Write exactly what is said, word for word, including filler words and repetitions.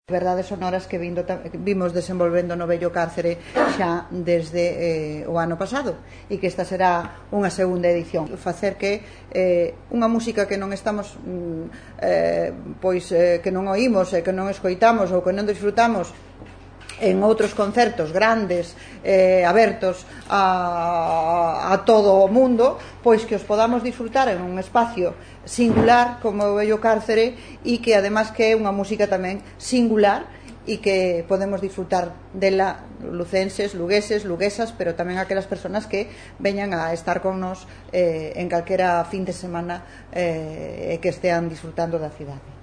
Verdades sonoras que vindo, vimos desenvolvendo no vello cárcere xa desde eh, o ano pasado e que esta será unha segunda edición. Facer que eh, unha música que non estamos mm, eh, pois eh, que non oímos e que non escoitamos ou que non disfrutamos en outros concertos grandes, eh, abertos a, a todo o mundo, pois que os podamos disfrutar en un espacio singular como o vello cárcere e que además que é unha música tamén singular e que podemos disfrutar dela lucenses, lugueses, luguesas, pero tamén aquelas persoas que veñan a estar con nos eh, en calquera fin de semana eh, e que estean disfrutando da cidade.